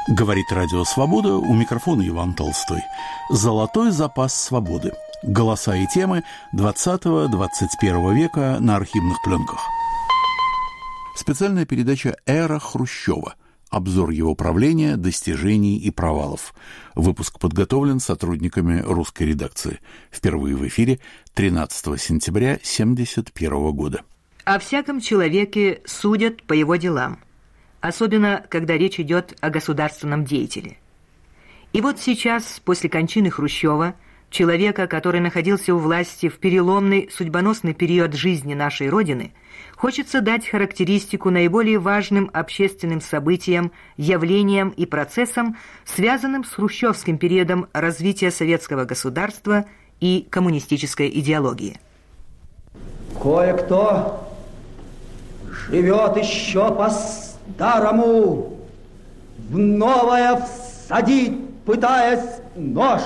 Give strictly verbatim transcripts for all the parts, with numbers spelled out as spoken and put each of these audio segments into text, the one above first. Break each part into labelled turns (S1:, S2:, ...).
S1: Говорит Радио Свобода, у микрофона Иван Толстой. Золотой запас свободы. Голоса и темы двадцатого-двадцать первого века на архивных пленках. Специальная передача «Эра Хрущева». Обзор его правления, достижений и провалов. Выпуск подготовлен сотрудниками русской редакции. Впервые в эфире тринадцатого сентября тысяча девятьсот семьдесят первого года.
S2: О всяком человеке судят по его делам, особенно когда речь идет о государственном деятеле. И вот сейчас, после кончины Хрущева, человека, который находился у власти в переломный судьбоносный период жизни нашей Родины, хочется дать характеристику наиболее важным общественным событиям, явлениям и процессам, связанным с хрущевским периодом развития советского государства и коммунистической идеологии.
S3: Кое-кто живет еще по-старому, в новое всадить пытаясь нож.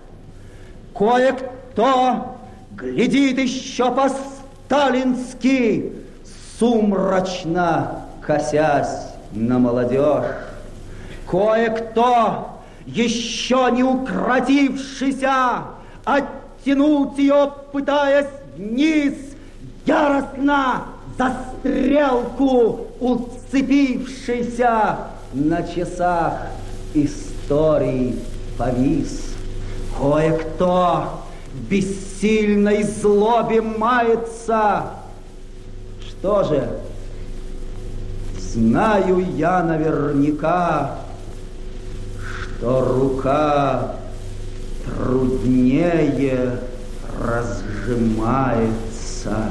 S3: Кое-кто глядит еще по-сталински, сумрачно косясь на молодежь. Кое-кто, еще не укротившийся, оттянуть ее пытаясь вниз, яростно за стрелку уцепившийся на часах истории повис. Кое-кто в бессильной злобе мается. Что же, знаю я наверняка, что рука труднее разжимается,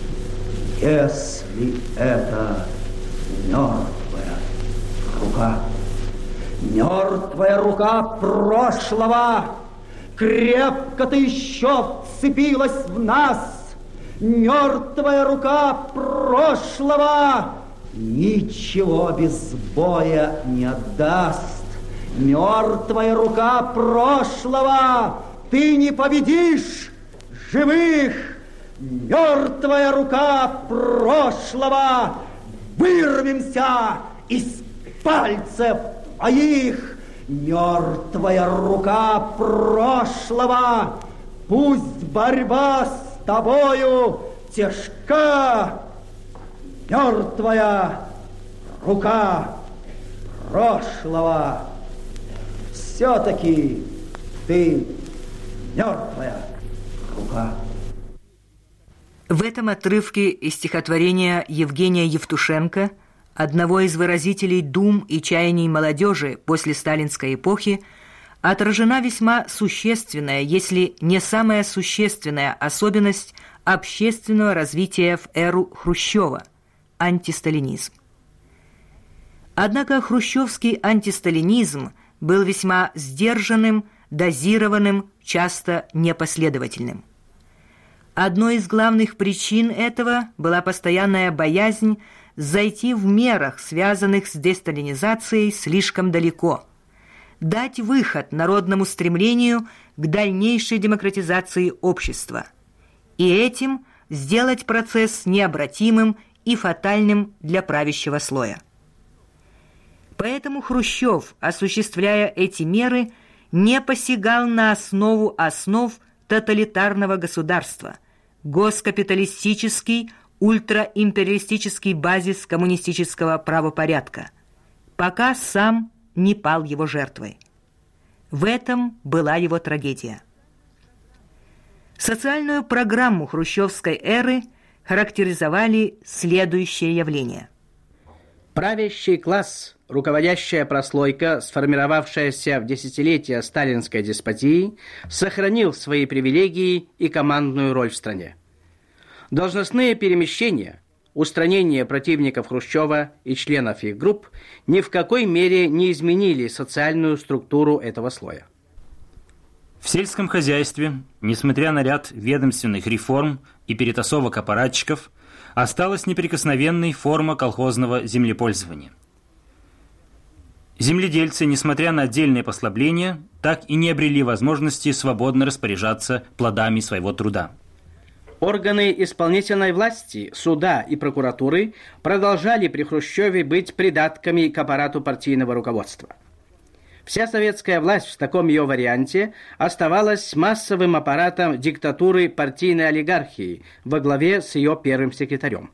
S3: если это мертвая рука. Мертвая рука прошлого крепко-то еще вцепилась в нас. Мертвая рука прошлого ничего без боя не отдаст. Мертвая рука прошлого, ты не победишь живых. Мертвая рука прошлого, вырвемся из пальцев твоих. Мертвая рука прошлого, пусть борьба с тобою тяжка. Мертвая рука прошлого, все-таки ты мертвая рука.
S2: В этом отрывке из стихотворения Евгения Евтушенко, одного из выразителей дум и чаяний молодежи после сталинской эпохи, отражена весьма существенная, если не самая существенная особенность общественного развития в эру Хрущева – антисталинизм. Однако хрущевский антисталинизм был весьма сдержанным, дозированным, часто непоследовательным. Одной из главных причин этого была постоянная боязнь зайти в мерах, связанных с десталинизацией, слишком далеко, дать выход народному стремлению к дальнейшей демократизации общества и этим сделать процесс необратимым и фатальным для правящего слоя. Поэтому Хрущев, осуществляя эти меры, не посягал на основу основ тоталитарного государства, госкапиталистический, ультраимпериалистический базис коммунистического правопорядка, пока сам не пал его жертвой. В этом была его трагедия. Социальную программу хрущевской эры характеризовали следующие явления.
S4: Правящий класс, руководящая прослойка, сформировавшаяся в десятилетия сталинской деспотии, сохранил свои привилегии и командную роль в стране. Должностные перемещения, устранение противников Хрущева и членов их групп ни в какой мере не изменили социальную структуру этого слоя.
S5: В сельском хозяйстве, несмотря на ряд ведомственных реформ и перетасовок аппаратчиков, осталась неприкосновенной форма колхозного землепользования. Земледельцы, несмотря на отдельные послабления, так и не обрели возможности свободно распоряжаться плодами своего труда.
S4: Органы исполнительной власти, суда и прокуратуры продолжали при Хрущеве быть придатками к аппарату партийного руководства. Вся советская власть в таком ее варианте оставалась массовым аппаратом диктатуры партийной олигархии во главе с ее первым секретарем.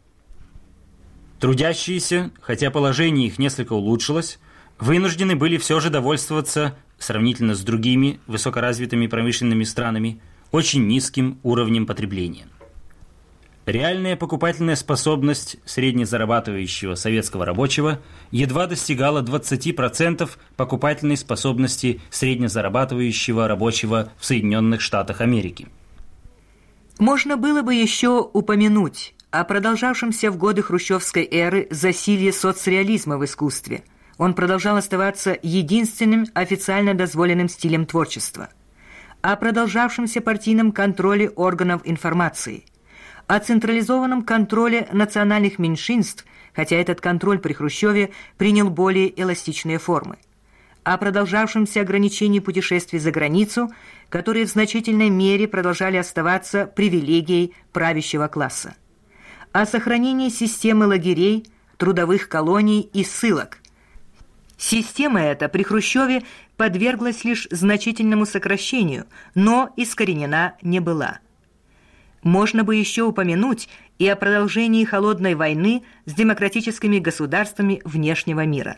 S5: Трудящиеся, хотя положение их несколько улучшилось, вынуждены были все же довольствоваться, сравнительно с другими высокоразвитыми промышленными странами, очень низким уровнем потребления. Реальная покупательная способность среднезарабатывающего советского рабочего едва достигала двадцать процентов покупательной способности среднезарабатывающего рабочего в Соединенных Штатах Америки.
S2: Можно было бы еще упомянуть о продолжавшемся в годы хрущевской эры засилье соцреализма в искусстве. Он продолжал оставаться единственным официально дозволенным стилем творчества. О продолжавшемся партийном контроле органов информации, о централизованном контроле национальных меньшинств, хотя этот контроль при Хрущеве принял более эластичные формы, о продолжавшемся ограничении путешествий за границу, которые в значительной мере продолжали оставаться привилегией правящего класса, о сохранении системы лагерей, трудовых колоний и ссылок. Система эта при Хрущеве подверглась лишь значительному сокращению, но искоренена не была. Можно бы еще упомянуть и о продолжении холодной войны с демократическими государствами внешнего мира.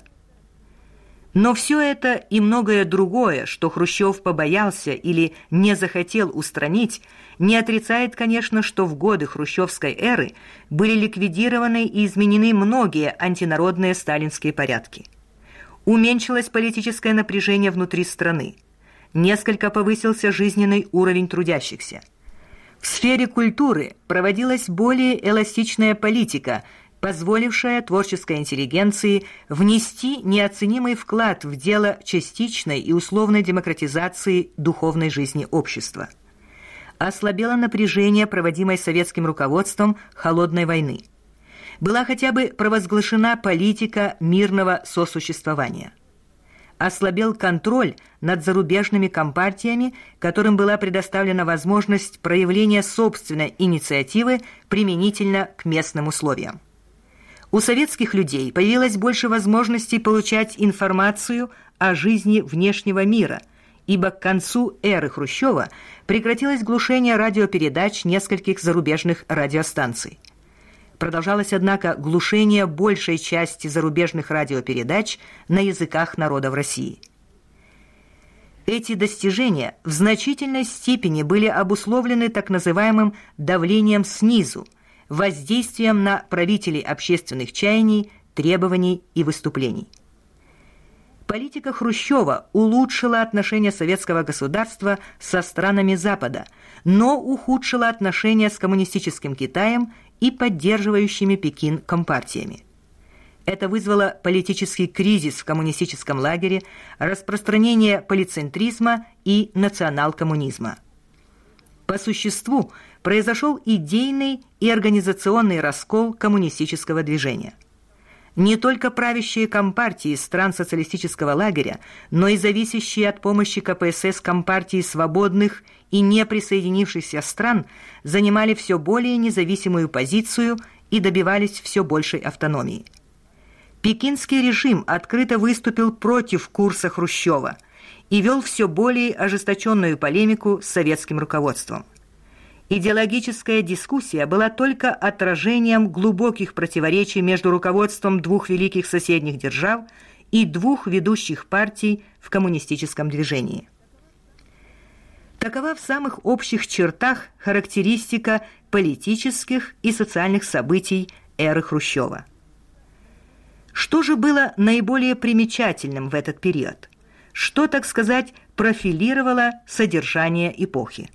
S2: Но все это и многое другое, что Хрущев побоялся или не захотел устранить, не отрицает, конечно, что в годы хрущевской эры были ликвидированы и изменены многие антинародные сталинские порядки. Уменьшилось политическое напряжение внутри страны. Несколько повысился жизненный уровень трудящихся. В сфере культуры проводилась более эластичная политика, позволившая творческой интеллигенции внести неоценимый вклад в дело частичной и условной демократизации духовной жизни общества. Ослабело напряжение, проводимое советским руководством холодной войны. Была хотя бы провозглашена политика мирного сосуществования. Ослабел контроль над зарубежными компартиями, которым была предоставлена возможность проявления собственной инициативы применительно к местным условиям. У советских людей появилось больше возможностей получать информацию о жизни внешнего мира, ибо к концу эры Хрущева прекратилось глушение радиопередач нескольких зарубежных радиостанций. Продолжалось, однако, глушение большей части зарубежных радиопередач на языках народов России. Эти достижения в значительной степени были обусловлены так называемым давлением снизу, воздействием на правителей общественных чаяний, требований и выступлений. Политика Хрущева улучшила отношения советского государства со странами Запада, но ухудшила отношения с коммунистическим Китаем и поддерживающими Пекин компартиями. Это вызвало политический кризис в коммунистическом лагере, распространение полицентризма и национал-коммунизма. По существу произошел идейный и организационный раскол коммунистического движения. Не только правящие компартии стран социалистического лагеря, но и зависящие от помощи ка пэ эс эс компартии свободных и не присоединившихся стран занимали все более независимую позицию и добивались все большей автономии. Пекинский режим открыто выступил против курса Хрущева и вел все более ожесточенную полемику с советским руководством. Идеологическая дискуссия была только отражением глубоких противоречий между руководством двух великих соседних держав и двух ведущих партий в коммунистическом движении. Такова в самых общих чертах характеристика политических и социальных событий эры Хрущева. Что же было наиболее примечательным в этот период? Что, так сказать, профилировало содержание эпохи?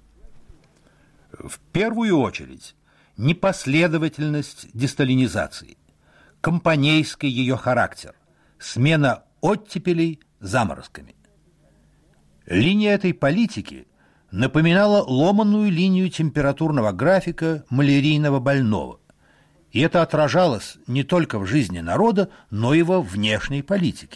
S6: В первую очередь, непоследовательность десталинизации, компанейский ее характер, смена оттепелей заморозками. Линия этой политики напоминала ломаную линию температурного графика малярийного больного, и это отражалось не только в жизни народа, но и во внешней политике.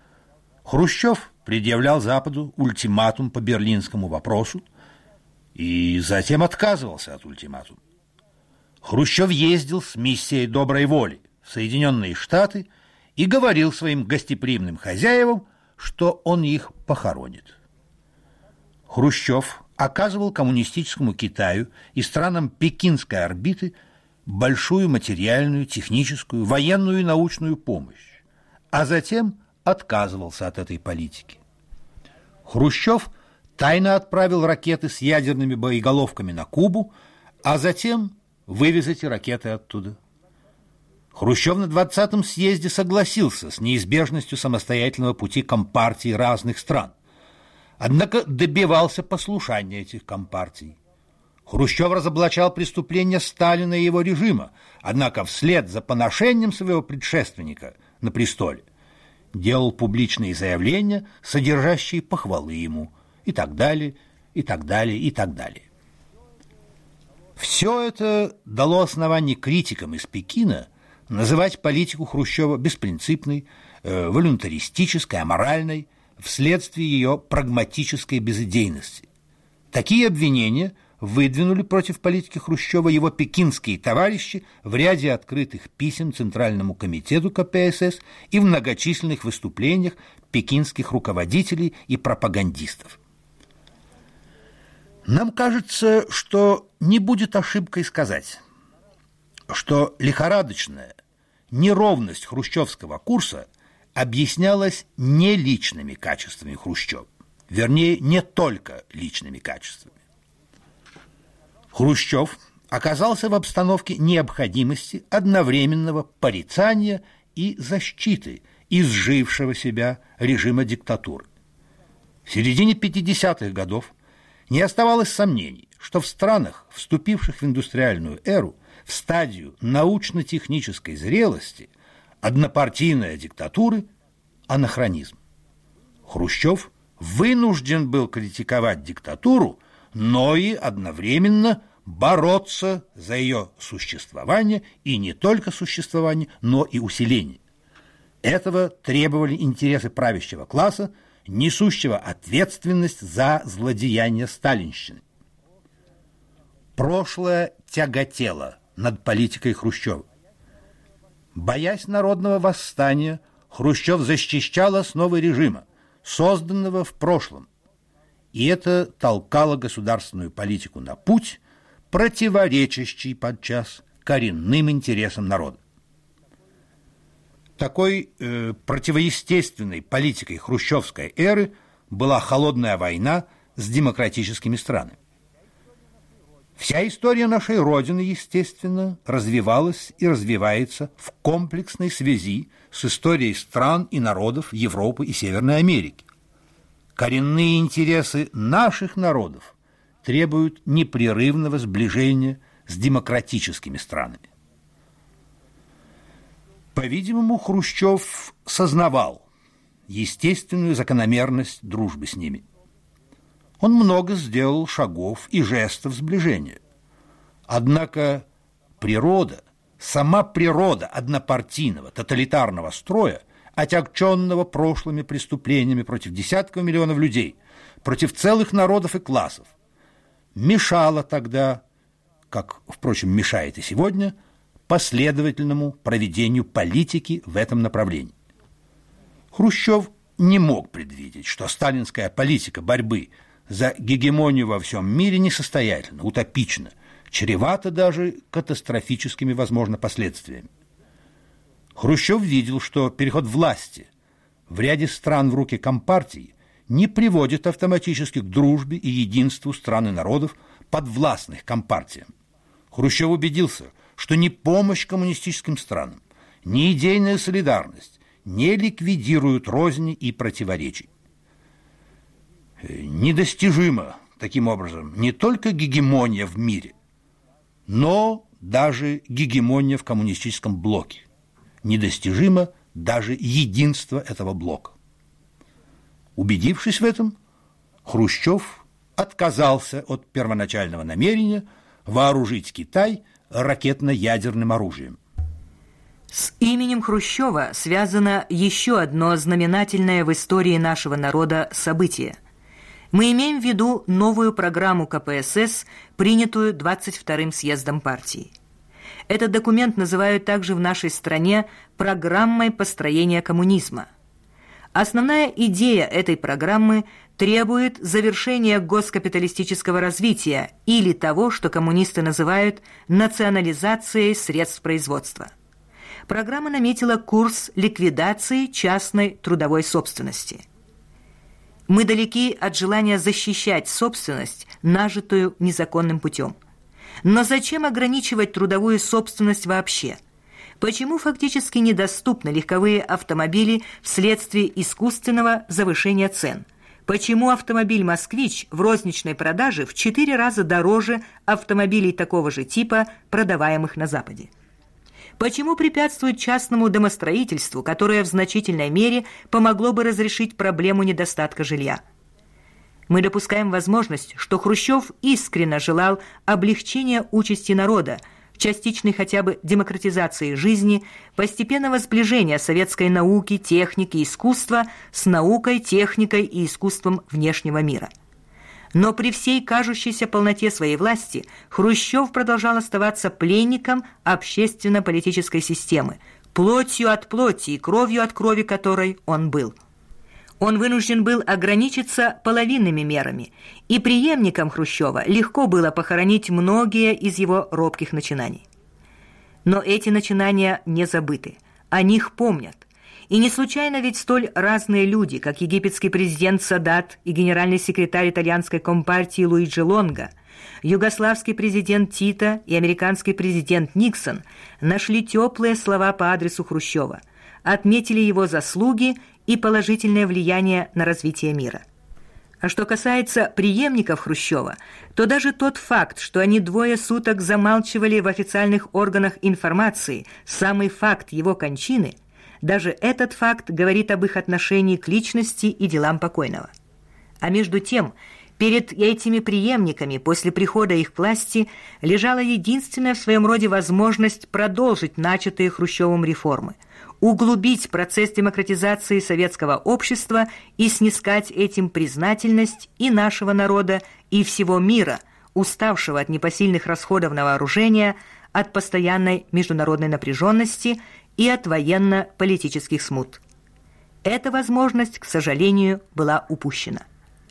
S6: Хрущев предъявлял Западу ультиматум по берлинскому вопросу, и затем отказывался от ультиматума. Хрущев ездил с миссией доброй воли в Соединенные Штаты и говорил своим гостеприимным хозяевам, что он их похоронит. Хрущев оказывал коммунистическому Китаю и странам пекинской орбиты большую материальную, техническую, военную и научную помощь, а затем отказывался от этой политики. Хрущев тайно отправил ракеты с ядерными боеголовками на Кубу, а затем вывез эти ракеты оттуда. Хрущев на двадцатом съезде согласился с неизбежностью самостоятельного пути компартий разных стран, однако добивался послушания этих компартий. Хрущев разоблачал преступления Сталина и его режима, однако вслед за поношением своего предшественника на престоле делал публичные заявления, содержащие похвалы ему, и так далее, и так далее, и так далее. Все это дало основание критикам из Пекина называть политику Хрущева беспринципной, э, волюнтаристической, аморальной, вследствие ее прагматической безыдейности. Такие обвинения выдвинули против политики Хрущева его пекинские товарищи в ряде открытых писем Центральному комитету ка пэ эс эс и в многочисленных выступлениях пекинских руководителей и пропагандистов. Нам кажется, что не будет ошибкой сказать, что лихорадочная неровность хрущевского курса объяснялась не личными качествами Хрущева, вернее, не только личными качествами. Хрущев оказался в обстановке необходимости одновременного порицания и защиты изжившего себя режима диктатуры. В середине пятидесятых годов не оставалось сомнений, что в странах, вступивших в индустриальную эру, в стадию научно-технической зрелости, однопартийная диктатура – анахронизм. Хрущев вынужден был критиковать диктатуру, но и одновременно бороться за ее существование, и не только существование, но и усиление. Этого требовали интересы правящего класса, несущего ответственность за злодеяния сталинщины. Прошлое тяготело над политикой Хрущева. Боясь народного восстания, Хрущев защищал основы режима, созданного в прошлом, и это толкало государственную политику на путь, противоречащий подчас коренным интересам народа. Такой э, противоестественной политикой хрущевской эры была холодная война с демократическими странами. Вся история нашей Родины, естественно, развивалась и развивается в комплексной связи с историей стран и народов Европы и Северной Америки. Коренные интересы наших народов требуют непрерывного сближения с демократическими странами. По-видимому, Хрущев сознавал естественную закономерность дружбы с ними. Он много сделал шагов и жестов сближения. Однако природа, сама природа однопартийного тоталитарного строя, отягченного прошлыми преступлениями против десятков миллионов людей, против целых народов и классов, мешала тогда, как, впрочем, мешает и сегодня, последовательному проведению политики в этом направлении. Хрущев не мог предвидеть, что сталинская политика борьбы за гегемонию во всем мире несостоятельна, утопична, чревата даже катастрофическими, возможно, последствиями. Хрущев видел, что переход власти в ряде стран в руки компартии не приводит автоматически к дружбе и единству стран и народов, подвластных компартиям. Хрущев убедился, что ни помощь коммунистическим странам, ни идейная солидарность не ликвидируют розни и противоречий. Недостижима, таким образом, не только гегемония в мире, но даже гегемония в коммунистическом блоке. Недостижимо даже единство этого блока. Убедившись в этом, Хрущев отказался от первоначального намерения вооружить Китай ракетно-ядерным оружием.
S2: С именем Хрущева связано еще одно знаменательное в истории нашего народа событие. Мы имеем в виду новую программу ка пэ эс эс, принятую двадцать вторым съездом партии. Этот документ называют также в нашей стране программой построения коммунизма. Основная идея этой программы требует завершения госкапиталистического развития или того, что коммунисты называют национализацией средств производства. Программа наметила курс ликвидации частной трудовой собственности. Мы далеки от желания защищать собственность, нажитую незаконным путем. Но зачем ограничивать трудовую собственность вообще? Почему фактически недоступны легковые автомобили вследствие искусственного завышения цен? Почему автомобиль «Москвич» в розничной продаже в четыре раза дороже автомобилей такого же типа, продаваемых на Западе? Почему препятствует частному домостроительству, которое в значительной мере помогло бы разрешить проблему недостатка жилья? Мы допускаем возможность, что Хрущев искренне желал облегчения участи народа, частичной хотя бы демократизации жизни, постепенного сближения советской науки, техники и искусства с наукой, техникой и искусством внешнего мира. Но при всей кажущейся полноте своей власти Хрущев продолжал оставаться пленником общественно-политической системы, плотью от плоти и кровью от крови которой он был. Он вынужден был ограничиться половинными мерами, и преемникам Хрущева легко было похоронить многие из его робких начинаний. Но эти начинания не забыты, о них помнят. И не случайно ведь столь разные люди, как египетский президент Садат и генеральный секретарь итальянской компартии Луиджи Лонго, югославский президент Тито и американский президент Никсон нашли теплые слова по адресу Хрущева, отметили его заслуги и положительное влияние на развитие мира. А что касается преемников Хрущева, то даже тот факт, что они двое суток замалчивали в официальных органах информации самый факт его кончины, даже этот факт говорит об их отношении к личности и делам покойного. А между тем, перед этими преемниками после прихода их к власти лежала единственная в своем роде возможность продолжить начатые Хрущевым реформы, углубить процесс демократизации советского общества и снискать этим признательность и нашего народа, и всего мира, уставшего от непосильных расходов на вооружение, от постоянной международной напряженности и от военно-политических смут. Эта возможность, к сожалению, была упущена.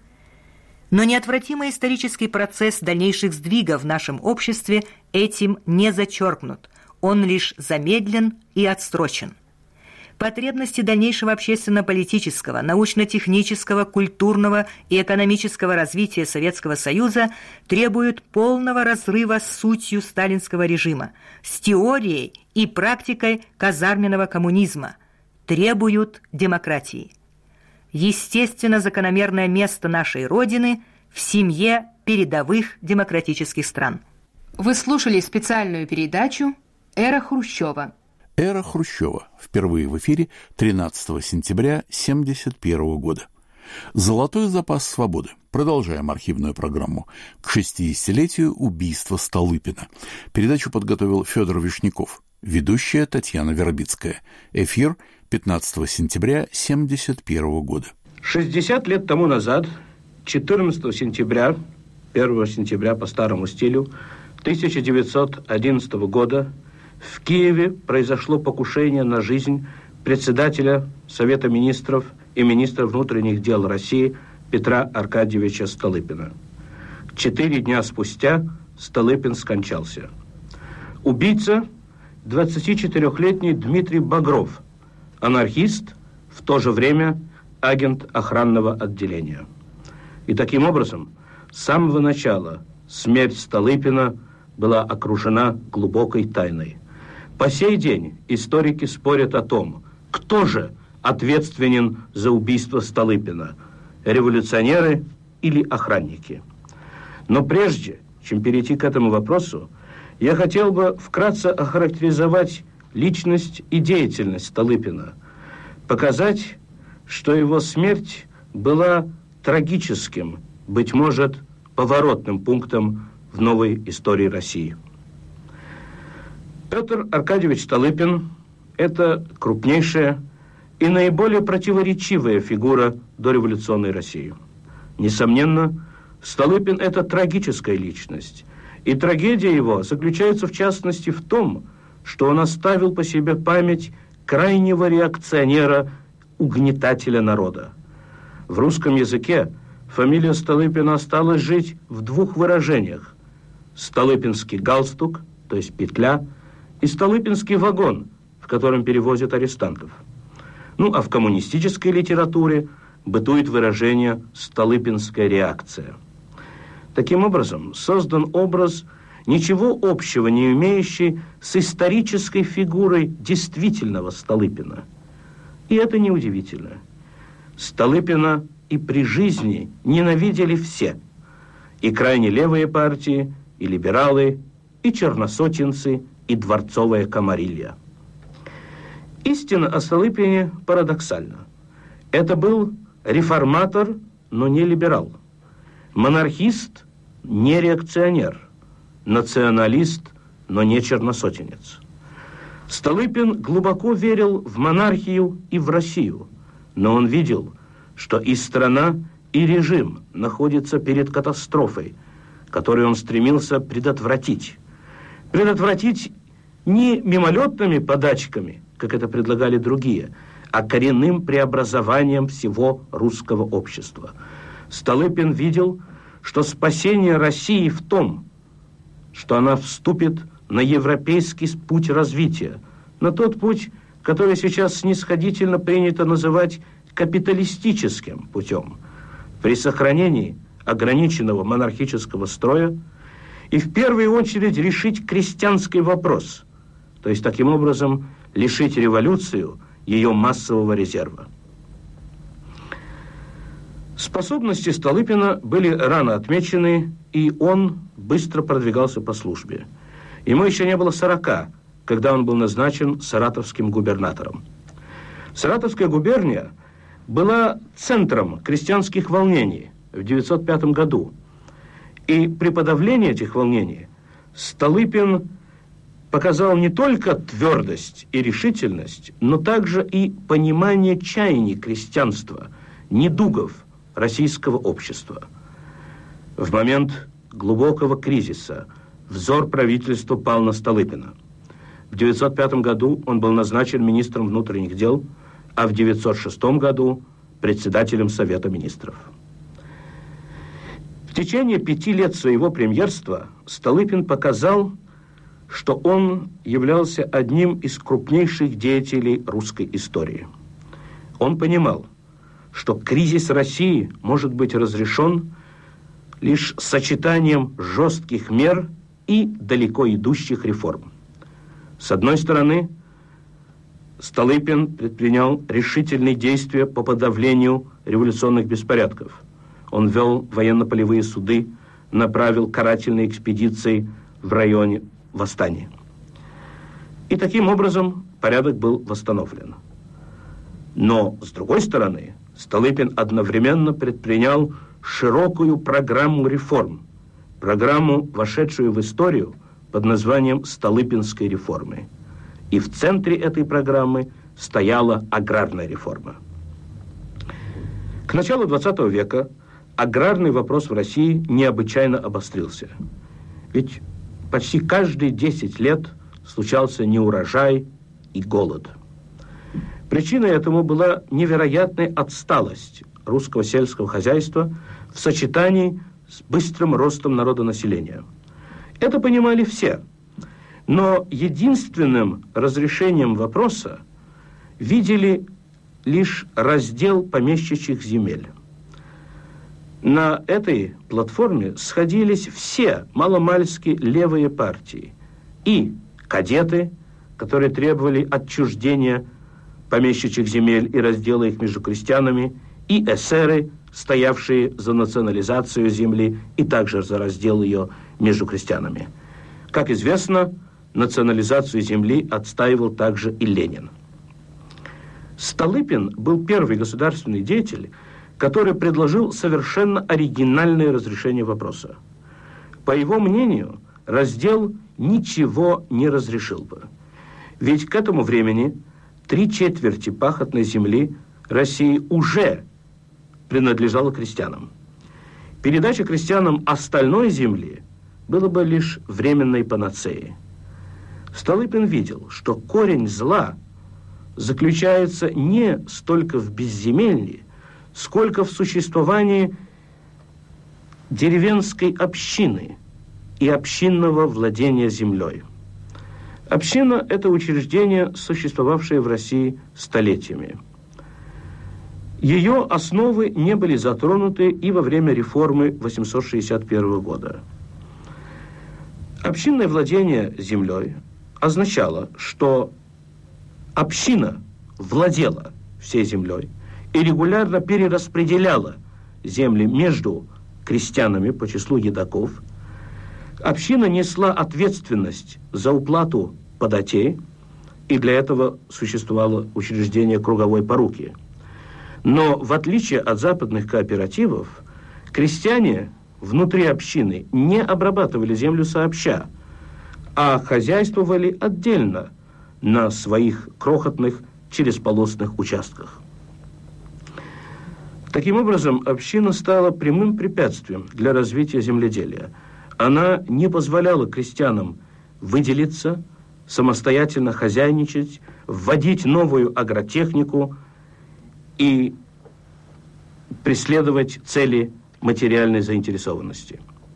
S2: Но неотвратимый исторический процесс дальнейших сдвигов в нашем обществе этим не зачеркнут, он лишь замедлен и отсрочен. Потребности дальнейшего общественно-политического, научно-технического, культурного и экономического развития Советского Союза требуют полного разрыва с сутью сталинского режима, с теорией и практикой казарменного коммунизма, требуют демократии. Естественно, закономерное место нашей Родины в семье передовых демократических стран.
S7: Вы слушали специальную передачу «Эра Хрущева».
S1: «Эра Хрущева» впервые в эфире тринадцатого сентября тысяча девятьсот семьдесят первого года. «Золотой запас свободы». Продолжаем архивную программу к шестидесятилетию убийства Столыпина. Передачу подготовил Федор Вишняков. Ведущая Татьяна Вербицкая. Эфир пятнадцатого сентября тысяча девятьсот семьдесят первого года.
S8: шестьдесят лет тому назад, четырнадцатого сентября, первого сентября по старому стилю, тысяча девятьсот одиннадцатого года, в Киеве произошло покушение на жизнь председателя Совета министров и министра внутренних дел России Петра Аркадьевича Столыпина. Четыре дня спустя Столыпин скончался. Убийца – двадцатичетырехлетний Дмитрий Багров, анархист, в то же время агент охранного отделения. И таким образом, с самого начала смерть Столыпина была окружена глубокой тайной. По сей день историки спорят о том, кто же ответственен за убийство Столыпина – революционеры или охранники. Но прежде, чем перейти к этому вопросу, я хотел бы вкратце охарактеризовать личность и деятельность Столыпина, показать, что его смерть была трагическим, быть может, поворотным пунктом в новой истории России. Петр Аркадьевич Столыпин – это крупнейшая и наиболее противоречивая фигура дореволюционной России. Несомненно, Столыпин – это трагическая личность, и трагедия его заключается в частности в том, что он оставил по себе память крайнего реакционера, угнетателя народа. В русском языке фамилия Столыпина осталась жить в двух выражениях: столыпинский галстук, то есть петля, и столыпинский вагон, в котором перевозят арестантов. Ну, а в коммунистической литературе бытует выражение «столыпинская реакция». Таким образом, создан образ, ничего общего не имеющий с исторической фигурой действительного Столыпина. И это неудивительно. Столыпина и при жизни ненавидели все. И крайне левые партии, и либералы, и черносотенцы, и дворцовая камарилья. Истина о Столыпине парадоксальна. Это был реформатор, но не либерал. Монархист, не реакционер. Националист, но не черносотенец. Столыпин глубоко верил в монархию и в Россию, но он видел, что и страна, и режим находятся перед катастрофой, которую он стремился предотвратить. Предотвратить не мимолетными подачками, как это предлагали другие, а коренным преобразованием всего русского общества. Столыпин видел, что спасение России в том, что она вступит на европейский путь развития, на тот путь, который сейчас снисходительно принято называть капиталистическим путем, при сохранении ограниченного монархического строя, и в первую очередь решить крестьянский вопрос, то есть таким образом лишить революцию ее массового резерва. Способности Столыпина были рано отмечены, и он быстро продвигался по службе. Ему еще не было сорока, когда он был назначен саратовским губернатором. Саратовская губерния была центром крестьянских волнений в девятьсот пятом году. И при подавлении этих волнений Столыпин показал не только твердость и решительность, но также и понимание чаяний крестьянства, недугов российского общества. В момент глубокого кризиса взор правительства пал на Столыпина. В девятьсот пятом году он был назначен министром внутренних дел, а в девятьсот шестом году председателем Совета министров. В течение пяти лет своего премьерства Столыпин показал, что он являлся одним из крупнейших деятелей русской истории. Он понимал, что кризис России может быть разрешен лишь сочетанием жестких мер и далеко идущих реформ. С одной стороны, Столыпин предпринял решительные действия по подавлению революционных беспорядков. Он ввел военно-полевые суды, направил карательные экспедиции в районе восстания. И таким образом порядок был восстановлен. Но, с другой стороны, Столыпин одновременно предпринял широкую программу реформ, программу, вошедшую в историю под названием «Столыпинской реформы». И в центре этой программы стояла аграрная реформа. К началу двадцатого века аграрный вопрос в России необычайно обострился. Ведь почти каждые десять лет случался неурожай и голод. Причиной этому была невероятная отсталость русского сельского хозяйства в сочетании с быстрым ростом народонаселения. Это понимали все, но единственным разрешением вопроса видели лишь раздел помещичьих земель. На этой платформе сходились все маломальски левые партии. И кадеты, которые требовали отчуждения помещичьих земель и раздела их между крестьянами, и эсеры, стоявшие за национализацию земли и также за раздел ее между крестьянами. Как известно, национализацию земли отстаивал также и Ленин. Столыпин был первый государственный деятель, который предложил совершенно оригинальное разрешение вопроса. По его мнению, раздел ничего не разрешил бы. Ведь к этому времени три четверти пахотной земли России уже принадлежала крестьянам. Передача крестьянам остальной земли было бы лишь временной панацеей. Столыпин видел, что корень зла заключается не столько в безземелье, сколько в существовании деревенской общины и общинного владения землей. Община – это учреждение, существовавшее в России столетиями. Ее основы не были затронуты и во время реформы восемьсот шестьдесят первого года. Общинное владение землей означало, что община владела всей землей и регулярно перераспределяла земли между крестьянами по числу едоков. Община несла ответственность за уплату податей, и для этого существовало учреждение круговой поруки. Но в отличие от западных кооперативов, крестьяне внутри общины не обрабатывали землю сообща, а хозяйствовали отдельно на своих крохотных черезполосных участках. Таким образом, община стала прямым препятствием для развития земледелия. Она не позволяла крестьянам выделиться, самостоятельно хозяйничать, вводить новую агротехнику и преследовать цели материальной заинтересованности.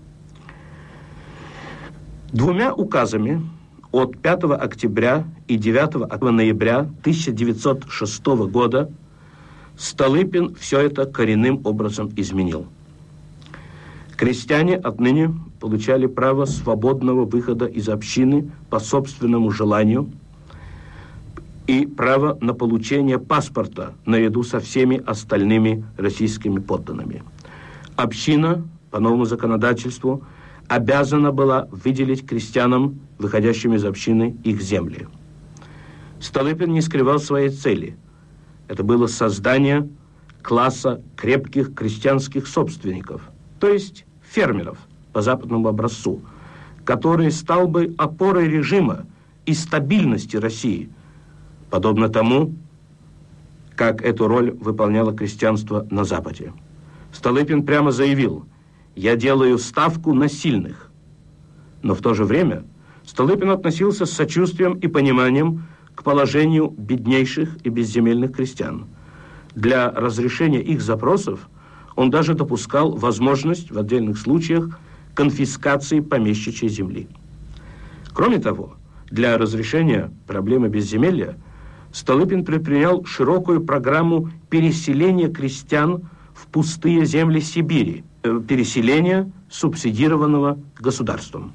S8: Двумя указами от пятого октября и девятого ноября тысяча девятьсот шестого года Столыпин все это коренным образом изменил. Крестьяне отныне получали право свободного выхода из общины по собственному желанию и право на получение паспорта наряду со всеми остальными российскими подданными. Община по новому законодательству обязана была выделить крестьянам, выходящим из общины, их земли. Столыпин не скрывал своей цели. Это было создание класса крепких крестьянских собственников, то есть фермеров по западному образцу, который стал бы опорой режима и стабильности России, подобно тому, как эту роль выполняло крестьянство на Западе. Столыпин прямо заявил: «Я делаю ставку на сильных». Но в то же время Столыпин относился с сочувствием и пониманием к положению беднейших и безземельных крестьян. Для разрешения их запросов он даже допускал возможность в отдельных случаях конфискации помещичьей земли. Кроме того, для разрешения проблемы безземелья Столыпин предпринял широкую программу переселения крестьян в пустые земли Сибири, переселения, субсидированного государством.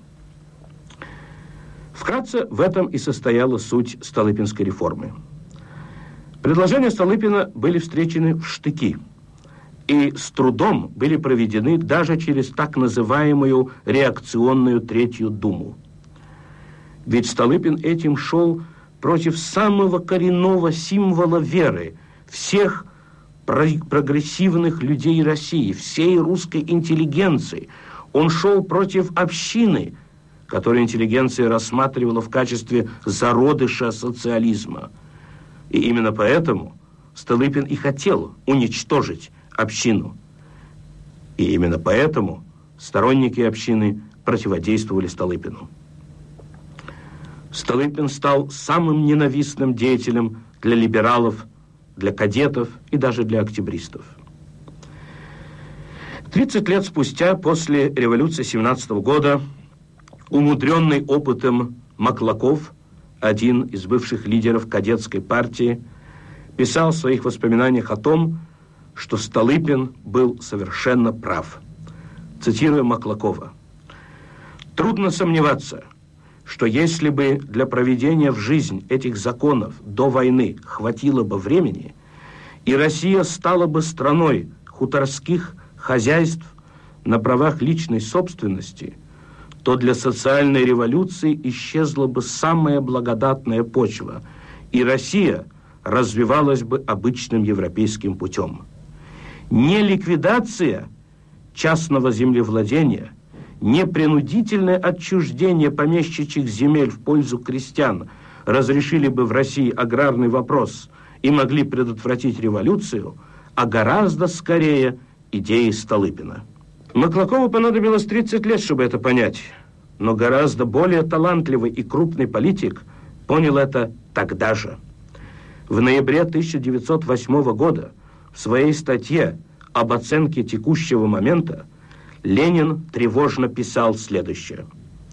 S8: Вкратце, в этом и состояла суть Столыпинской реформы. Предложения Столыпина были встречены в штыки и с трудом были проведены даже через так называемую реакционную Третью Думу. Ведь Столыпин этим шел против самого коренного символа веры всех прогрессивных людей России, всей русской интеллигенции. Он шел против общины, которую интеллигенция рассматривала в качестве зародыша социализма. И именно поэтому Столыпин и хотел уничтожить общину. И именно поэтому сторонники общины противодействовали Столыпину. Столыпин стал самым ненавистным деятелем для либералов, для кадетов и даже для октябристов. тридцать лет спустя, после революции семнадцатого года, умудренный опытом Маклаков, один из бывших лидеров кадетской партии, писал в своих воспоминаниях о том, что Столыпин был совершенно прав. Цитирую Маклакова: «Трудно сомневаться, что если бы для проведения в жизнь этих законов до войны хватило бы времени, и Россия стала бы страной хуторских хозяйств на правах личной собственности, то для социальной революции исчезла бы самая благодатная почва, и Россия развивалась бы обычным европейским путем. Не ликвидация частного землевладения, не принудительное отчуждение помещичьих земель в пользу крестьян разрешили бы в России аграрный вопрос и могли предотвратить революцию, а гораздо скорее идеи Столыпина». Маклакову понадобилось тридцать лет, чтобы это понять, но гораздо более талантливый и крупный политик понял это тогда же. В ноябре тысяча девятьсот восьмого года в своей статье об оценке текущего момента Ленин тревожно писал следующее.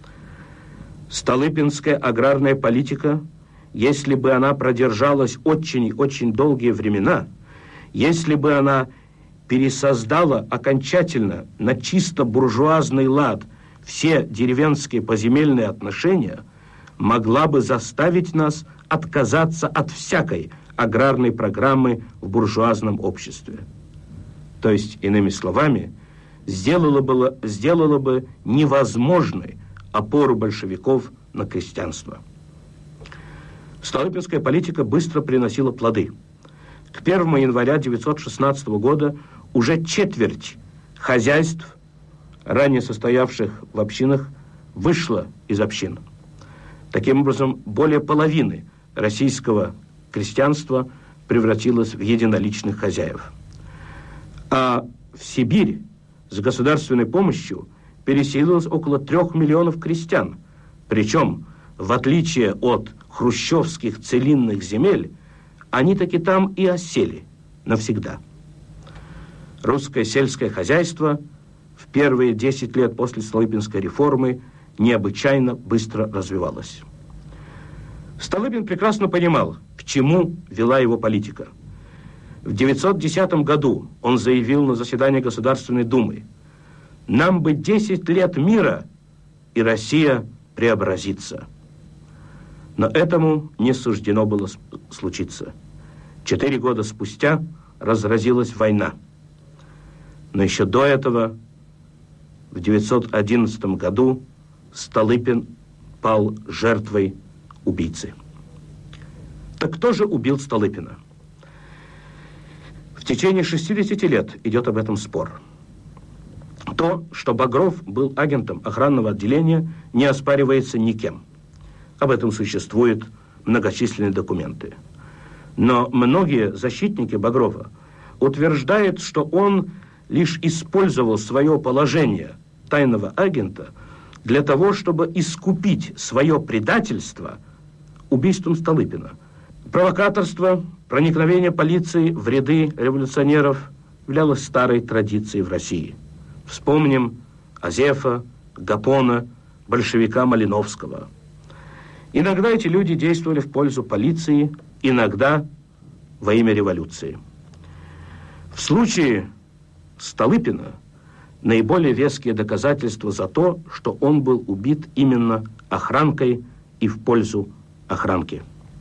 S8: Столыпинская аграрная политика, если бы она продержалась очень и очень долгие времена, если бы она пересоздала окончательно на чисто буржуазный лад все деревенские поземельные отношения, могла бы заставить нас отказаться от всякой аграрной программы в буржуазном обществе. То есть, иными словами, сделала бы, сделала бы невозможной опору большевиков на крестьянство. Столыпинская политика быстро приносила плоды. К первому января тысяча девятьсот шестнадцатого года уже четверть хозяйств, ранее состоявших в общинах, вышла из общин. Таким образом, более половины российского крестьянства превратилось в единоличных хозяев. А в Сибирь с государственной помощью переселилось около трех миллионов крестьян. Причем, в отличие от хрущевских целинных земель, они таки там и осели навсегда. Русское сельское хозяйство в первые десять лет после Столыпинской реформы необычайно быстро развивалось. Столыпин прекрасно понимал, к чему вела его политика. В девятьсот десятом году он заявил на заседании Государственной Думы: «Нам бы десять лет мира, и Россия преобразится». Но этому не суждено было случиться. Четыре года спустя разразилась война. Но еще до этого, в девятьсот одиннадцатом году, Столыпин пал жертвой убийцы. Так кто же убил Столыпина? В течение шестидесяти лет идет об этом спор. То, что Багров был агентом охранного отделения, не оспаривается никем. Об этом существуют многочисленные документы. Но многие защитники Багрова утверждают, что он лишь использовал свое положение тайного агента для того, чтобы искупить свое предательство убийством Столыпина. Провокаторство, проникновение полиции в ряды революционеров являлось старой традицией в России. Вспомним Азефа, Гапона, большевика Малиновского. Иногда эти люди действовали в пользу полиции, иногда во имя революции. В случае Столыпина наиболее веские доказательства за то, что он был убит именно охранкой и в пользу охранки.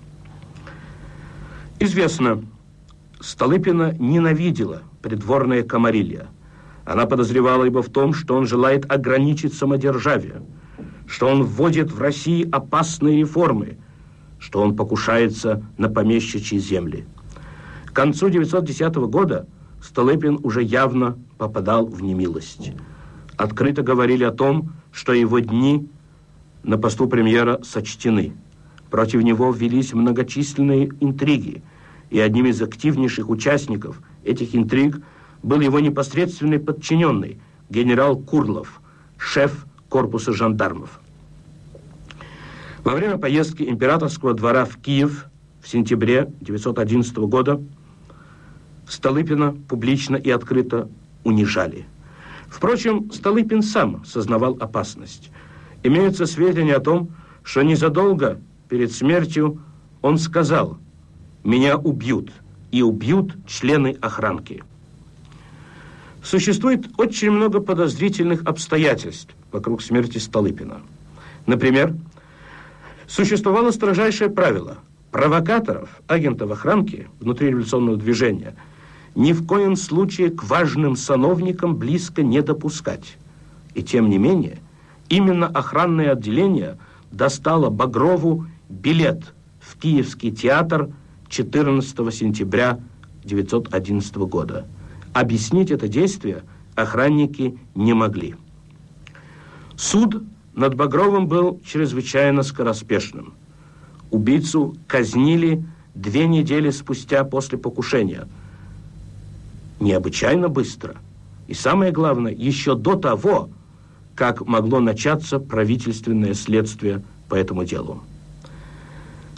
S8: Известно, Столыпина ненавидела придворная комарилья. Она подозревала его в том, что он желает ограничить самодержавие, что он вводит в России опасные реформы, что он покушается на помещичьи земли. К концу девятьсот десятого года Столыпин уже явно попадал в немилость. Открыто говорили о том, что его дни на посту премьера сочтены. Против него велись многочисленные интриги, и одним из активнейших участников этих интриг был его непосредственный подчиненный, генерал Курлов, шеф корпуса жандармов. Во время поездки императорского двора в Киев в сентябре тысяча девятьсот одиннадцатого года Столыпина публично и открыто унижали. Впрочем, Столыпин сам сознавал опасность. Имеются сведения о том, что незадолго перед смертью он сказал: «Меня убьют, и убьют члены охранки». Существует очень много подозрительных обстоятельств вокруг смерти Столыпина. Например, существовало строжайшее правило: провокаторов, агентов охранки внутриреволюционного движения ни в коем случае к важным сановникам близко не допускать. И тем не менее, именно охранное отделение достало Багрову билет в Киевский театр четырнадцатого сентября тысяча девятьсот одиннадцатого года. Объяснить это действие охранники не могли. Суд над Багровым был чрезвычайно скороспешным. Убийцу казнили две недели спустя после покушения. Необычайно быстро. И самое главное, еще до того, как могло начаться правительственное следствие по этому делу.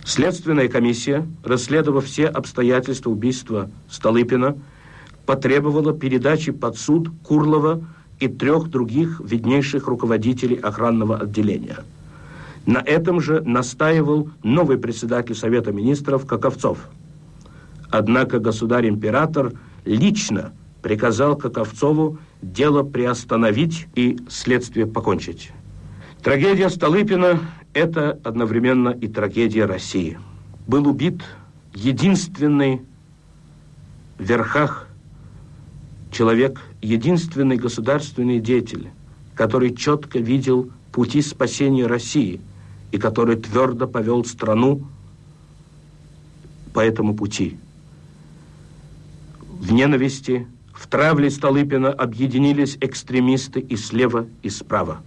S8: Следственная комиссия, расследовав все обстоятельства убийства Столыпина, потребовала передачи под суд Курлова и трех других виднейших руководителей охранного отделения. На этом же настаивал новый председатель Совета министров Каковцов. Однако государь-император лично приказал Каковцову дело приостановить и следствие покончить. Трагедия Столыпина – это одновременно и трагедия России. Был убит единственный в верхах человек, единственный государственный деятель, который четко видел пути спасения России и который твердо повел страну по этому пути. В ненависти, в травле Столыпина объединились экстремисты и слева, и справа.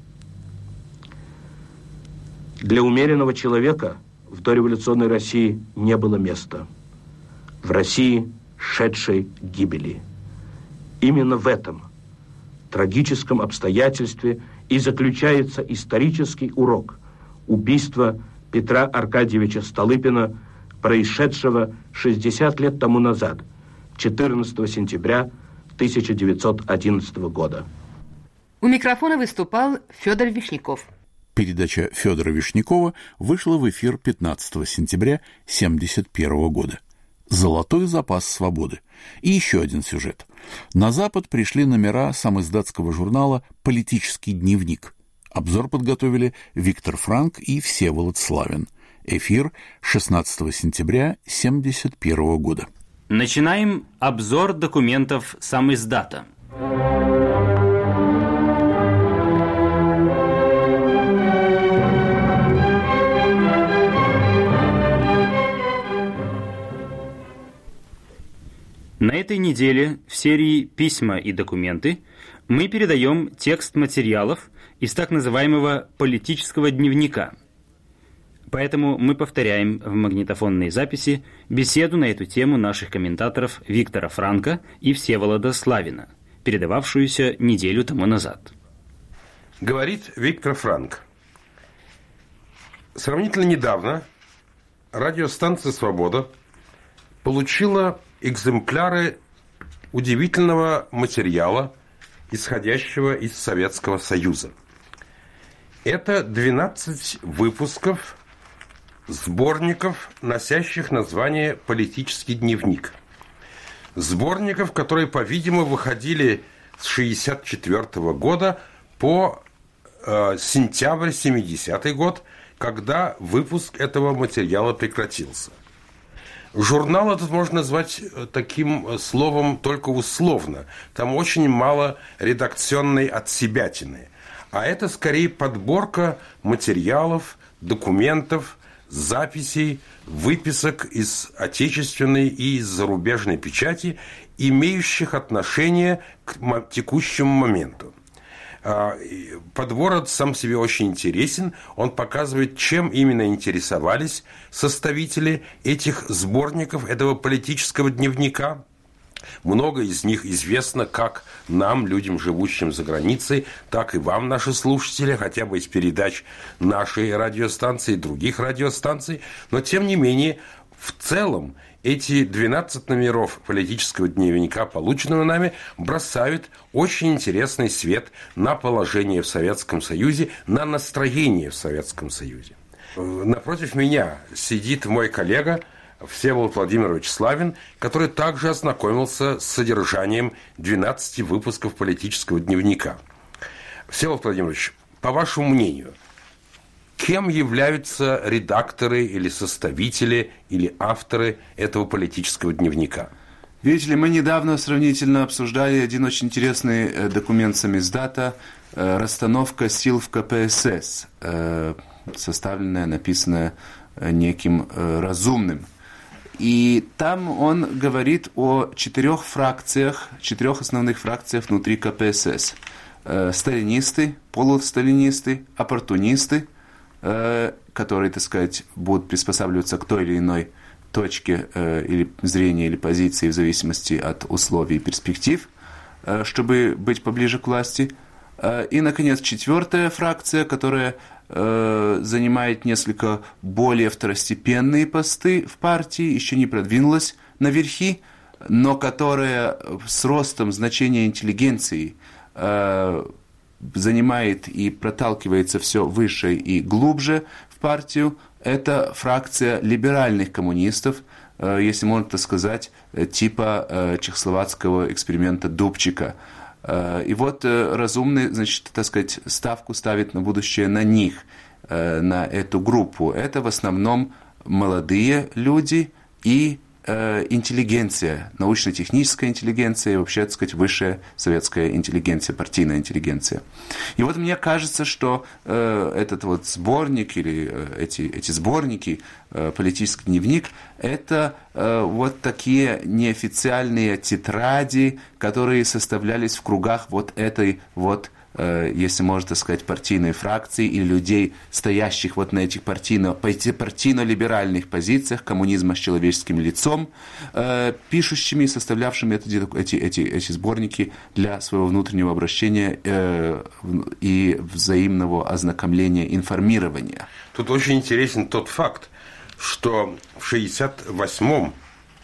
S8: Для умеренного человека в дореволюционной России не было места. В России, шедшей к гибели. Именно в этом трагическом обстоятельстве и заключается исторический урок убийства Петра Аркадьевича Столыпина, происшедшего шестьдесят лет тому назад, четырнадцатого сентября тысяча девятьсот одиннадцатого года.
S7: У микрофона выступал Федор Вишняков.
S1: Передача Федора Вишнякова вышла в эфир пятнадцатого сентября тысяча девятьсот семьдесят первого года. «Золотой запас свободы». И еще один сюжет. На Запад пришли номера самиздатского журнала «Политический дневник». Обзор подготовили Виктор Франк и Всеволод Славин. Эфир шестнадцатого сентября тысяча девятьсот семьдесят первого года.
S5: Начинаем обзор документов самиздата. На этой неделе в серии «Письма и документы» мы передаем текст материалов из так называемого политического дневника. Поэтому мы повторяем в магнитофонной записи беседу на эту тему наших комментаторов Виктора Франка и Всеволода Славина, передававшуюся неделю тому назад.
S9: Говорит Виктор Франк. Сравнительно недавно радиостанция «Свобода» получила экземпляры удивительного материала, исходящего из Советского Союза. Это двенадцать выпусков сборников, носящих название «Политический дневник». Сборников, которые, по-видимому, выходили с шестьдесят четвёртого года по э, сентябрь семидесятый год, когда выпуск этого материала прекратился. Журнал этот можно назвать таким словом только условно. Там очень мало редакционной отсебятины. А это скорее подборка материалов, документов, записей, выписок из отечественной и из зарубежной печати, имеющих отношение к текущему моменту. Подбор этот сам себе очень интересен. Он показывает, чем именно интересовались составители этих сборников, этого политического дневника. Много из них известно как нам, людям, живущим за границей, так и вам, наши слушатели, хотя бы из передач нашей радиостанции и других радиостанций. Но, тем не менее, в целом эти двенадцать номеров политического дневника, полученного нами, бросают очень интересный свет на положение в Советском Союзе, на настроение в Советском Союзе. Напротив меня сидит мой коллега Всеволод Владимирович Славин, который также ознакомился с содержанием двенадцати выпусков политического дневника. Всеволод Владимирович, по вашему мнению, кем являются редакторы или составители или авторы этого политического дневника?
S10: Видите ли, мы недавно сравнительно обсуждали один очень интересный документ самиздата «Расстановка сил в ка пэ эс эс», составленная, написанная неким разумным. И там он говорит о четырех фракциях, четырех основных фракциях внутри ка пэ эс эс. Сталинисты, полусталинисты, оппортунисты, которые, так сказать, будут приспосабливаться к той или иной точке или зрения, или позиции в зависимости от условий и перспектив, чтобы быть поближе к власти. И, наконец, четвертая фракция, которая занимает несколько более второстепенные посты в партии, еще не продвинулась на верхи, но которая с ростом значения интеллигенции занимает и проталкивается все выше и глубже в партию, это фракция либеральных коммунистов, если можно так сказать, типа чехословацкого эксперимента Дубчика. И вот разумный, значит, так сказать, ставку ставит на будущее на них, на эту группу. Это в основном молодые люди и интеллигенция, научно-техническая интеллигенция и вообще, так сказать, высшая советская интеллигенция, партийная интеллигенция. И вот мне кажется, что э, этот вот сборник или э, эти, эти сборники, э, политический дневник, это э, вот такие неофициальные тетради, которые составлялись в кругах вот этой вот, если можно так сказать, партийной фракции или людей, стоящих вот на этих партийно, партийно-либеральных позициях коммунизма с человеческим лицом, э, пишущими, составлявшими эти, эти, эти, эти сборники для своего внутреннего обращения э, и взаимного ознакомления, информирования.
S9: Тут очень интересен тот факт, что в шестьдесят восьмом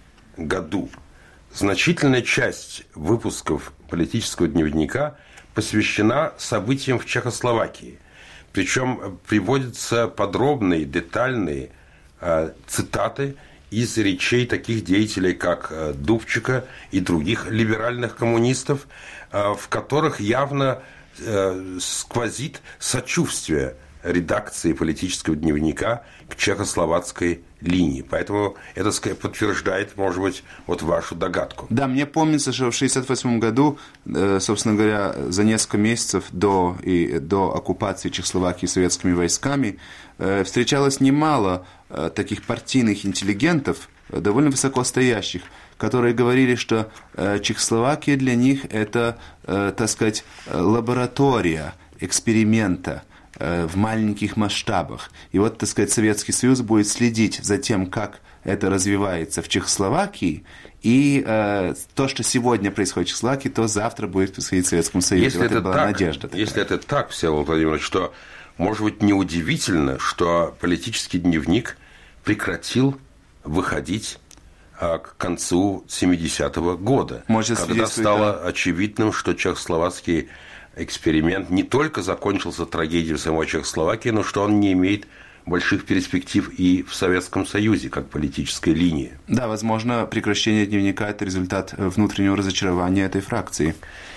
S9: году значительная часть выпусков политического дневника посвящена событиям в Чехословакии. Причем приводятся подробные, детальные э, цитаты из речей таких деятелей, как э, Дубчика и других либеральных коммунистов, э, в которых явно э, сквозит сочувствие редакции политического дневника к чехословацкой линии. Поэтому это подтверждает, может быть, вот вашу догадку.
S10: Да, мне помнится, что в шестьдесят восьмом году, собственно говоря, за несколько месяцев до, и, до оккупации Чехословакии советскими войсками встречалось немало таких партийных интеллигентов, довольно высокостоящих, которые говорили, что Чехословакия для них это, так сказать, лаборатория эксперимента в маленьких масштабах. И вот, так сказать, Советский Союз будет следить за тем, как это развивается в Чехословакии, и э, то, что сегодня происходит в Чехословакии, то завтра будет происходить в Советском Союзе.
S9: Если
S10: вот
S9: это,
S10: это была
S9: так,
S10: надежда такая.
S9: Если это так, Всеволод Владимирович, что, может быть, неудивительно, что политический дневник прекратил выходить а, к концу семидесятого года,
S10: может,
S9: когда стало очевидным, что чехословацкий эксперимент не только закончился трагедией самой Чехословакии, но что он не имеет больших перспектив и в Советском Союзе, как политической линии.
S10: Да, возможно, прекращение дневника – это результат внутреннего разочарования этой фракции.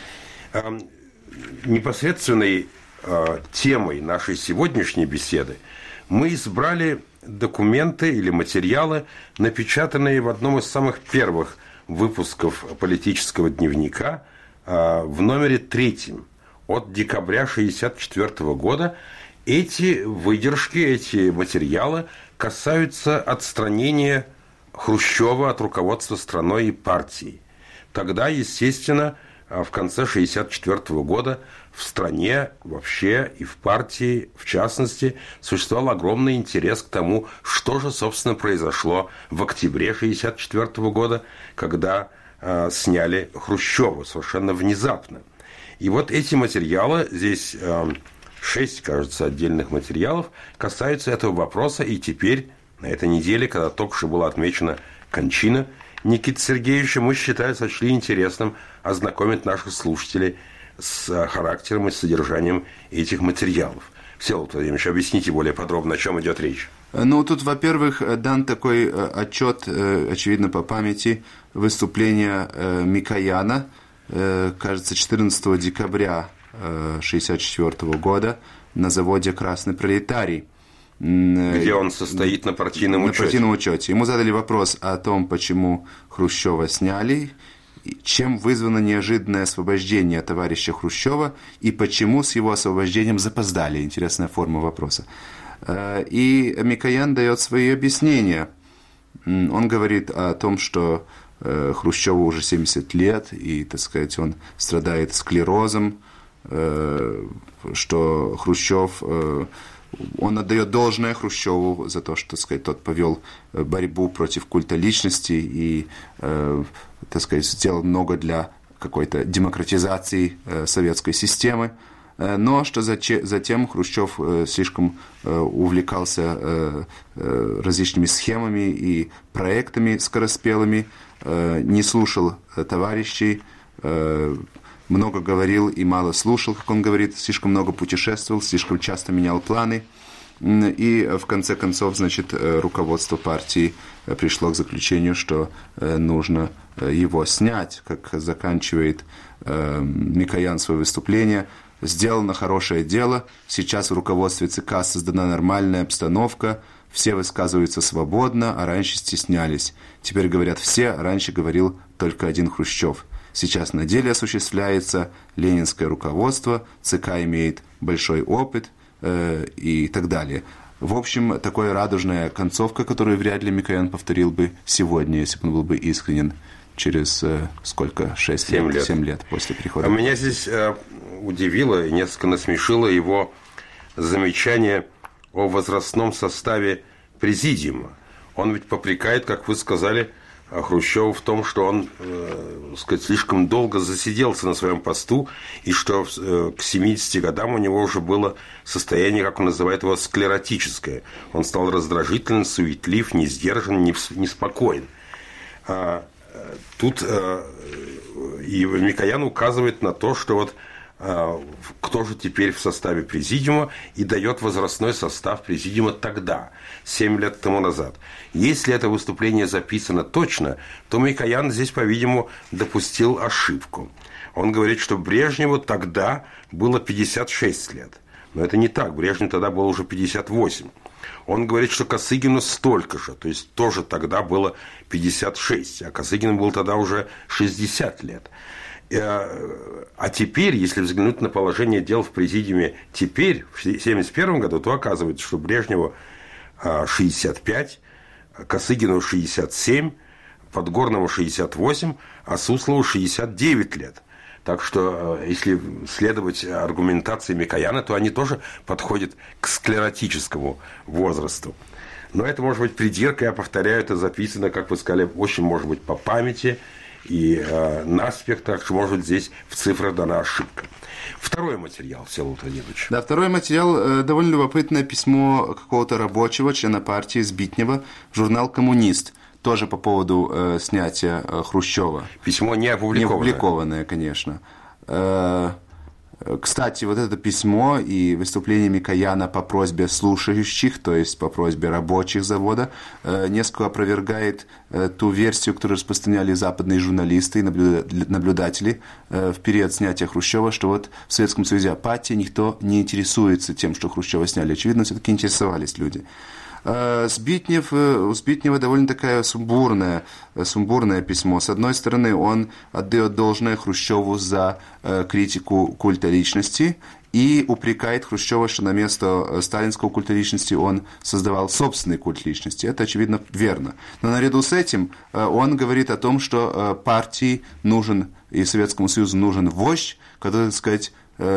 S9: Непосредственной темой нашей сегодняшней беседы мы избрали документы или материалы, напечатанные в одном из самых первых выпусков политического дневника в номере третьем от декабря шестьдесят четвёртого года. Эти выдержки, эти материалы касаются отстранения Хрущева от руководства страной и партией. Тогда, естественно, в конце шестьдесят четвёртого года в стране вообще и в партии, в частности, существовал огромный интерес к тому, что же, собственно, произошло в октябре шестьдесят четвёртого года, когда э, сняли Хрущева совершенно внезапно. И вот эти материалы, здесь э, шесть, кажется, отдельных материалов, касаются этого вопроса. И теперь, на этой неделе, когда только что была отмечена кончина Никиты Сергеевича, мы, считаю, сочли интересным ознакомить наших слушателей с характером и содержанием этих материалов. Всеволод Владимирович, объясните более подробно, о чем идет речь.
S10: Ну, тут, во-первых, дан такой отчет, очевидно, по памяти, выступления Микояна, кажется, четырнадцатого декабря шестьдесят четвёртого года на заводе «Красный пролетарий».
S9: Где он состоит на партийном учете.
S10: На партийном учете. Ему задали вопрос о том, почему Хрущева сняли, чем вызвано неожиданное освобождение товарища Хрущева и почему с его освобождением запоздали. Интересная форма вопроса. И Микоян дает свои объяснения. Он говорит о том, что Хрущеву уже семьдесят лет, и, так сказать, он страдает склерозом, что Хрущев, он отдает должное Хрущеву за то, что, так сказать, тот повел борьбу против культа личности и, так сказать, сделал много для какой-то демократизации советской системы. но что затем Хрущев слишком увлекался различными схемами и проектами скороспелыми, не слушал товарищей, много говорил и мало слушал, как он говорит, слишком много путешествовал, слишком часто менял планы. И в конце концов, значит, руководство партии пришло к заключению, что нужно его снять, как заканчивает Микоян свое выступление. Сделано хорошее дело, сейчас в руководстве ЦК создана нормальная обстановка, все высказываются свободно, а раньше стеснялись. Теперь говорят все, а раньше говорил только один Хрущев. Сейчас на деле осуществляется ленинское руководство, ЦК имеет большой опыт э, и так далее. В общем, такая радужная концовка, которую вряд ли Микоян повторил бы сегодня, если бы он был бы искренен через э, сколько? шесть лет,
S9: лет.
S10: семь лет после прихода.
S9: А меня здесь э, удивило и несколько насмешило его замечание о возрастном составе президиума. Он ведь попрекает, как вы сказали, Хрущеву в том, что он, э, сказать, слишком долго засиделся на своем посту, и что э, к семидесяти годам у него уже было состояние, как он называет его, склеротическое. Он стал раздражителен, суетлив, несдержан, неспокоен. А, тут э, и Микоян указывает на то, что вот э, кто же теперь в составе президиума, и дает возрастной состав президиума тогда, семь лет тому назад. Если это выступление записано точно, то Микоян здесь, по-видимому, допустил ошибку. Он говорит, что Брежневу тогда было пятьдесят шесть лет. Но это не так, Брежневу тогда было уже пятьдесят восемь. Он говорит, что Косыгину столько же, то есть тоже тогда было пятьдесят шесть, а Косыгину было тогда уже шестьдесят лет. А теперь, если взглянуть на положение дел в президиуме теперь, в семьдесят первом году, то оказывается, что Брежневу шестьдесят пять, Косыгину шестьдесят семь, Подгорному шестьдесят восемь, а Суслову шестьдесят девять лет. Так что, если следовать аргументации Микояна, то они тоже подходят к склеротическому возрасту. Но это может быть придирка, я повторяю, это записано, как вы сказали, очень может быть по памяти и э, наспех, так что, может быть, здесь в цифрах дана ошибка. Второй материал, Всеволод Леонидович.
S10: Да, второй материал, э, довольно любопытное письмо какого-то рабочего, члена партии Збитнева, в журнал «Коммунист», тоже по поводу э, снятия э, Хрущева.
S9: Письмо не опубликованное.
S10: Не опубликованное, конечно. Э, кстати, вот это письмо и выступление Микояна по просьбе слушающих, то есть по просьбе рабочих завода, э, несколько опровергает э, ту версию, которую распространяли западные журналисты и наблюдатели э, в период снятия Хрущева, что вот в Советском Союзе апатия, никто не интересуется тем, что Хрущева сняли. Очевидно, все-таки интересовались люди. Збитнев, у Збитнева довольно такое сумбурное, сумбурное письмо. С одной стороны, он отдает должное Хрущеву за критику культа личности и упрекает Хрущева, что на место сталинского культа личности он создавал собственный культ личности. Это, очевидно, верно. Но наряду с этим он говорит о том, что партии нужен и Советскому Союзу нужен вождь, который, так сказать,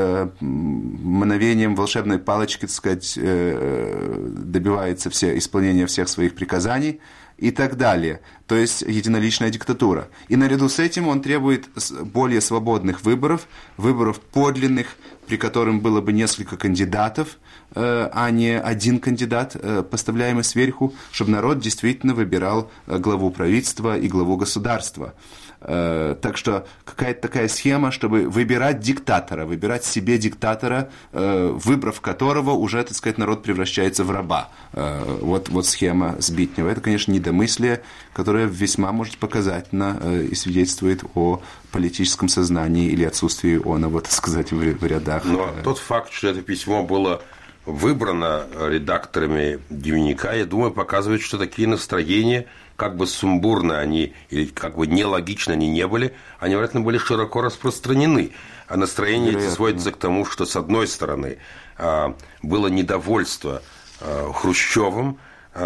S10: мгновением волшебной палочки, так сказать, добивается все, исполнения всех своих приказаний и так далее. То есть единоличная диктатура. И наряду с этим он требует более свободных выборов, выборов подлинных, при котором было бы несколько кандидатов, а не один кандидат, поставляемый сверху, чтобы народ действительно выбирал главу правительства и главу государства. Так что какая-то такая схема, чтобы выбирать диктатора, выбирать себе диктатора, выбрав которого уже, так сказать, народ превращается в раба. Вот, вот схема Збитнева. Это, конечно, недомыслие, которое весьма может показательно и свидетельствует о политическом сознании или отсутствии оного, так сказать, в рядах.
S9: Но тот факт, что это письмо было выбрано редакторами дневника, я думаю, показывает, что такие настроения, как бы сумбурно они или как бы нелогично они не были, они, вероятно, были широко распространены. А настроение эти сводится к тому, что, с одной стороны, было недовольство Хрущевым,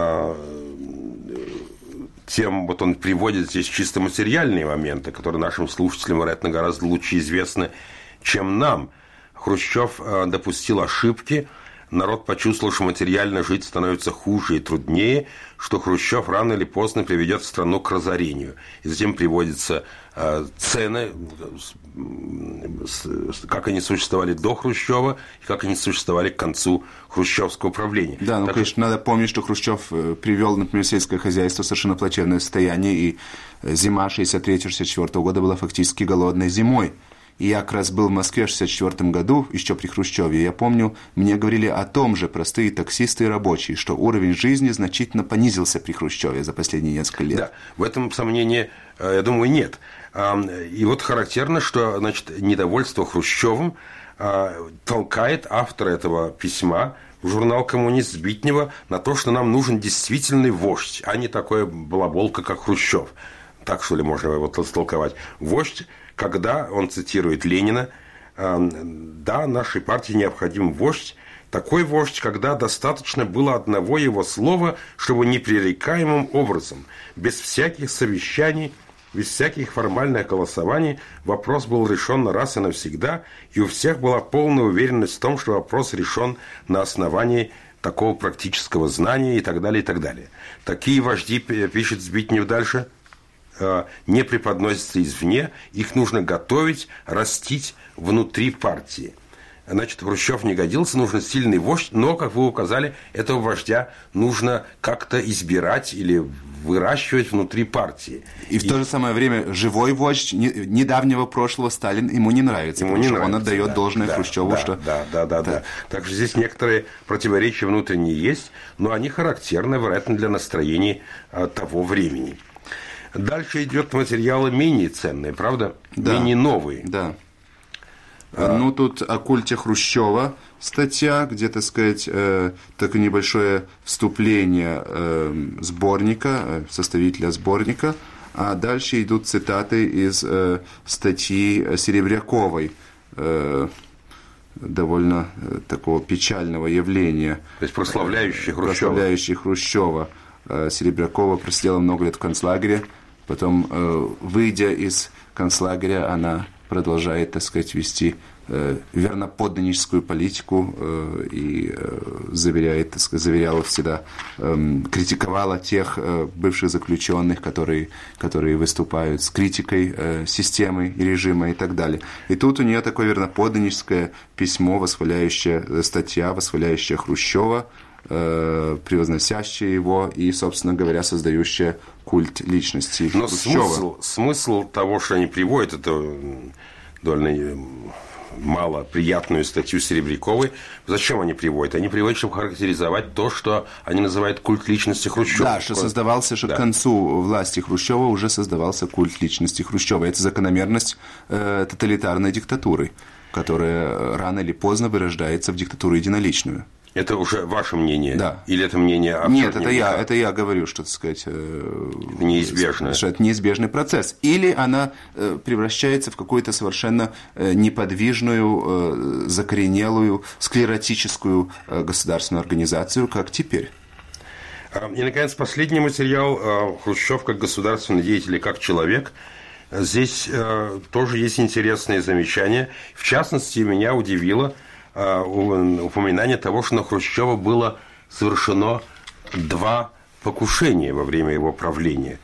S9: тем, вот он приводит здесь чисто материальные моменты, которые нашим слушателям, вероятно, гораздо лучше известны, чем нам. Хрущев допустил ошибки, народ почувствовал, что материально жить становится хуже и труднее, что Хрущев рано или поздно приведет страну к разорению. И затем приводится цены, как они существовали до Хрущева и как они существовали к концу хрущевского правления.
S10: Да, ну, так конечно, что... надо помнить, что Хрущев привел, например, сельское хозяйство в совершенно плачевное состояние, и зима шестьдесят третьего — шестьдесят четвёртого года была фактически голодной зимой. И я как раз был в Москве в шестьдесят четвёртом году, еще при Хрущеве, я помню, мне говорили о том же простые таксисты и рабочие, что уровень жизни значительно понизился при Хрущеве за последние несколько лет.
S9: Да, в этом сомнения, я думаю, нет. И вот характерно, что, значит, недовольство Хрущевым толкает автора этого письма в журнал «Коммунист» Збитнева на то, что нам нужен действительный вождь, а не такое балаболка, как Хрущев. Так, что ли, можно его толковать. Вождь, когда, он цитирует Ленина, да, нашей партии необходим вождь, такой вождь, когда достаточно было одного его слова, чтобы непререкаемым образом, без всяких совещаний, без всяких формальных голосований, вопрос был решен на раз и навсегда, и у всех была полная уверенность в том, что вопрос решен на основании такого практического знания и так далее, и так далее. Такие вожди, пишет Збитнев дальше, не преподносятся извне, их нужно готовить, растить внутри партии. Значит, Хрущев не годился, нужен сильный вождь, но, как вы указали, этого вождя нужно как-то избирать или выращивать внутри партии.
S10: И, и в то же самое время живой вождь недавнего прошлого Сталин ему не нравится, ему не нравится, он отдает да, должное да, Хрущеву,
S9: да,
S10: что...
S9: Да, да, да, да, да. Так что здесь некоторые противоречия внутренние есть, но они характерны, вероятно, для настроений а, того времени. Дальше идет материалы менее ценные, правда?
S10: Да,
S9: менее новые.
S10: Да. А... Ну, тут о культе Хрущева статья, где, так сказать, э, такое небольшое вступление э, сборника, э, составителя сборника, а дальше идут цитаты из э, статьи Серебряковой, э, довольно э, такого печального явления.
S9: То есть прославляющий Хрущева.
S10: Прославляющий Хрущева. Э, Серебрякова просидела много лет в концлагере, потом, э, выйдя из концлагеря, она продолжает, так сказать, вести э, верноподданническую политику э, и э, заверяет, так сказать, заверяла всегда, э, критиковала тех э, бывших заключенных, которые, которые выступают с критикой э, системы и режима и так далее. И тут у нее такое верноподданническое письмо, восхваляющее, статья, восхваляющая Хрущева, э, превозносящая его и, собственно говоря, создающая культ личности
S9: Но
S10: Хрущева.
S9: Смысл, смысл того, что они приводят, это довольно малоприятную статью Серебряковой. Зачем они приводят? Они приводят, чтобы характеризовать то, что они называют культ личности Хрущева.
S10: Да, что создавался, что да. к концу власти Хрущева уже создавался культ личности Хрущева. Это закономерность э, тоталитарной диктатуры, которая рано или поздно вырождается в диктатуру единоличную.
S9: Это уже ваше мнение?
S10: Да.
S9: Или это мнение автора?
S10: Нет, это я, это я говорю, что, так сказать, э,
S9: неизбежно.
S10: Что это неизбежный процесс. Или она э, превращается в какую-то совершенно э, неподвижную, э, закоренелую, склеротическую э, государственную организацию, как теперь.
S9: И, наконец, последний материал. Хрущев как государственный деятель и как человек. Здесь э, тоже есть интересные замечания. В частности, меня удивило упоминание того, что на Хрущева было совершено два покушения во время его правления.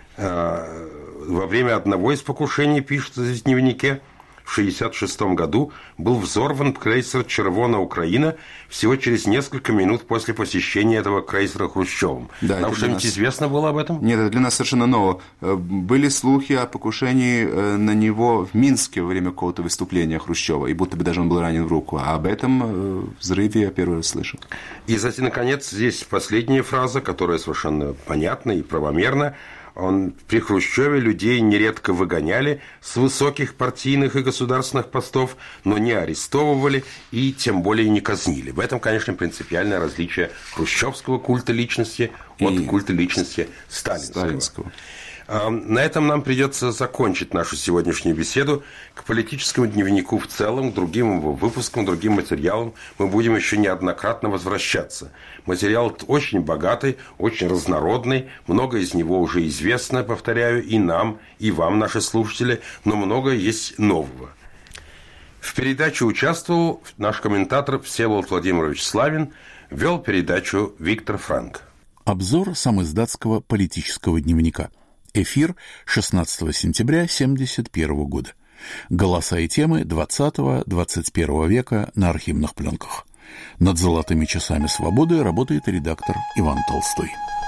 S9: Во время одного из покушений, пишется в дневнике, в шестьдесят шестом году был взорван крейсер «Червона Украина» всего через несколько минут после посещения этого крейсера Хрущевым. Да, Нам что-нибудь нас... известно было об этом?
S10: Нет, это для нас совершенно ново. Были слухи о покушении на него в Минске во время какого-то выступления Хрущева, и будто бы даже он был ранен в руку. А об этом взрыве я первый раз слышу.
S9: И, затем, наконец, здесь последняя фраза, которая совершенно понятна и правомерна. Он, при Хрущеве людей нередко выгоняли с высоких партийных и государственных постов, но не арестовывали и тем более не казнили. В этом, конечно, принципиальное различие хрущевского культа личности от и культа личности сталинского. сталинского. На этом нам придется закончить нашу сегодняшнюю беседу. К политическому дневнику в целом, к другим его выпускам, другим материалам мы будем еще неоднократно возвращаться. Материал очень богатый, очень разнородный, много из него уже известно, повторяю, и нам, и вам, наши слушатели, но много есть нового. В передаче участвовал наш комментатор Всеволод Владимирович Славин, вел передачу Виктор Франк.
S1: Обзор самиздатского политического дневника. Эфир шестнадцатого сентября семьдесят первого года. Голоса и темы двадцатого-двадцать первого века на архивных пленках. Над «Золотыми часами свободы» работает редактор Иван Толстой.